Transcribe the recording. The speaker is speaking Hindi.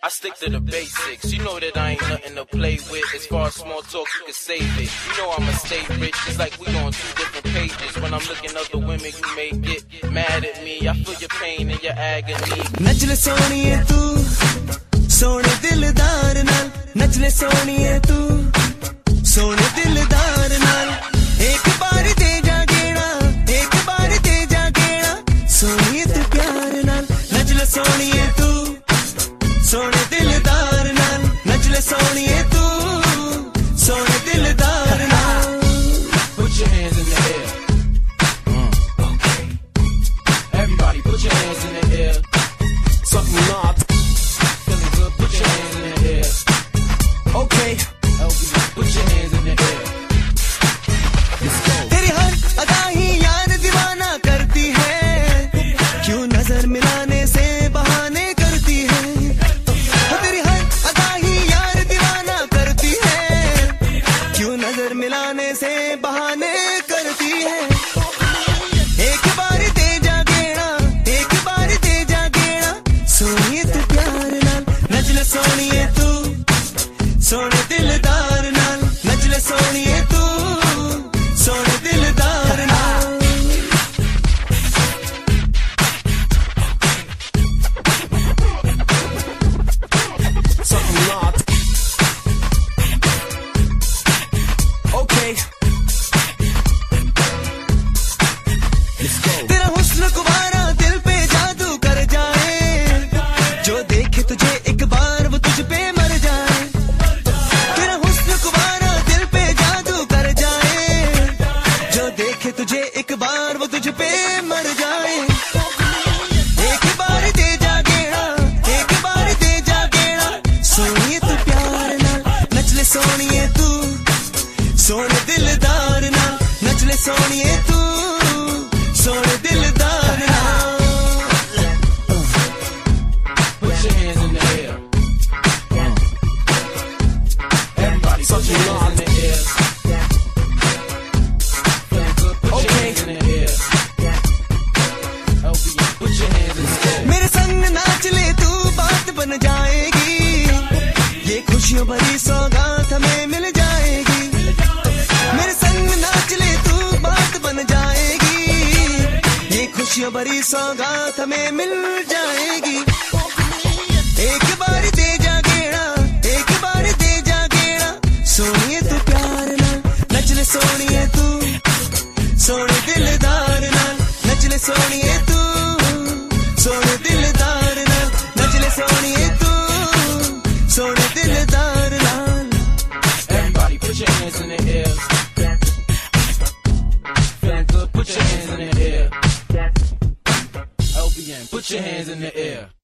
I stick to the basics. You know that I ain't nothing to play with. As far as small talk, you can save it. You know I'ma stay rich. It's like we on two different pages. When I'm looking at the women, you may get mad at me. I feel your pain and your agony. नचले सोनिए तू सोने दिलदार नाल नचले सोनिए तू सोने दिलदार नाल एक बार दे जा गेड़ा एक बार दे जा गेड़ा सोनिए तू प्यार नाल नचले सोनिए तू सोने दिलदार नाल नचले सोनिए तू सोने दिलदार नाल Put your hands in the air. Everybody put your hands in the air. Something not Feeling good, put your hands in the air. okay Put your hands in the air. Let's go. तेरी हर अदा ही यार दीवाना करती है क्यों नजर मिलाने से बहाने करती है तेरी हर अदा ही यार दीवाना करती है क्यों नजर मिलाने से बहाने करती है एक बार दे जा गेड़ा एक बार दे जा गेड़ा सोनिए तू प्यार नाल नचले सोनिए तू सोने दिलदार नाल नचले सोनिए तू सोने दिलदार नाल something not okay let's go तेरा हुस्न कुवारा दिल पे जादू कर जाए जो देखे तुझे एक बार वो तुझ पे मर जाए तेरा हुस्न कुवारा दिल पे जादू कर जाए जो देखे तुझे एक बार वो तुझ पे मर जाए एक बार दे जा गेड़ा एक बार दे जा गेड़ा सोनिए तू प्यार नाल नचले सोनिए तू सोने दिलदार नाल नचले सोनिए तू सोने दिलदार नाल Put your hands in the air. Everybody put your hands in the air. Feeling good, put your hands in the air. LBM, put your hands in the air. मेरे संग नाच ले तू बात बन जाएगी ये खुशियों भरी सौगात हमें मिल जाएगी मेरे संग नाच ले तू बात बन जाएगी ये खुशियों भरी सौगात हमें मिल जाएगी एक बार दे जा गेड़ा एक बार दे जा गेड़ा सोनिए तू प्यार नाल नचले सोनिए तू सोने दिलदार नाल नचले सोनिए तू सोने दिलदार नाल नचले सोनिए तू सोने दिलदार नाल Everybody put your hands in the air. Feeling good, put your hands in the air. LBM, put your hands in the air.